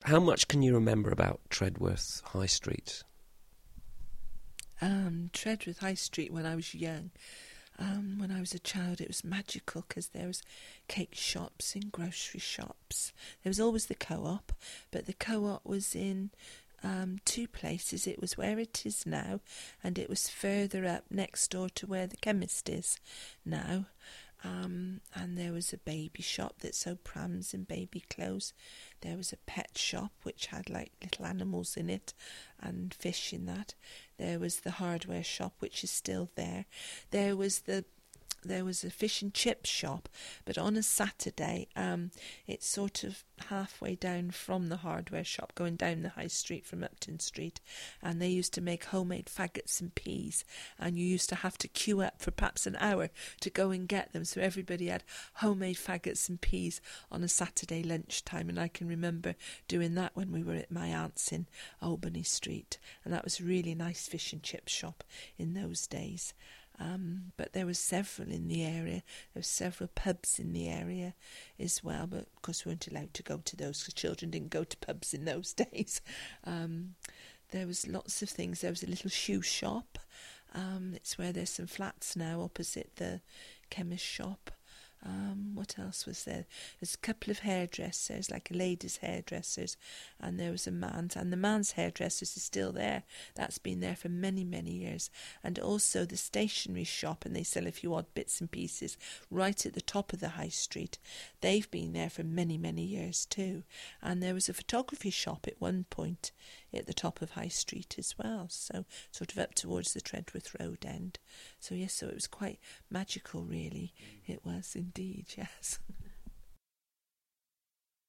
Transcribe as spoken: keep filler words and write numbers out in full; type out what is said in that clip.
how much can you remember about Tredworth High Street? Um, Tredworth High Street when I was young. Um, when I was a child, it was magical because there was cake shops and grocery shops. There was always the Co-op, but the Co-op was in um, two places. It was where it is now, and it was further up next door to where the chemist is now. Um, and there was a baby shop that sold prams and baby clothes. There was a pet shop which had like little animals in it and fish in that. There was the hardware shop which is still there. There was the there was a fish and chip shop, but on a Saturday, um, it's sort of halfway down from the hardware shop, going down the high street from Upton Street, and they used to make homemade faggots and peas, and you used to have to queue up for perhaps an hour to go and get them, so everybody had homemade faggots and peas on a Saturday lunchtime, and I can remember doing that when we were at my aunt's in Albany Street, and that was a really nice fish and chip shop in those days. Um, but there were several in the area. There were several pubs in the area as well, but of course we weren't allowed to go to those because children didn't go to pubs in those days. Um, there was lots of things. There was a little shoe shop. Um, it's where there's some flats now opposite the chemist shop. Um, what else was there? There's a couple of hairdressers, like a ladies' hairdressers, and there was a man's, and the man's hairdressers is still there. That's been there for many, many years. And also the stationery shop, and they sell a few odd bits and pieces right at the top of the high street. They've been there for many, many years too. And there was a photography shop at one point at the top of High Street as well, so sort of up towards the Tredworth Road end. So yes, so it was quite magical, really. It was indeed, yes.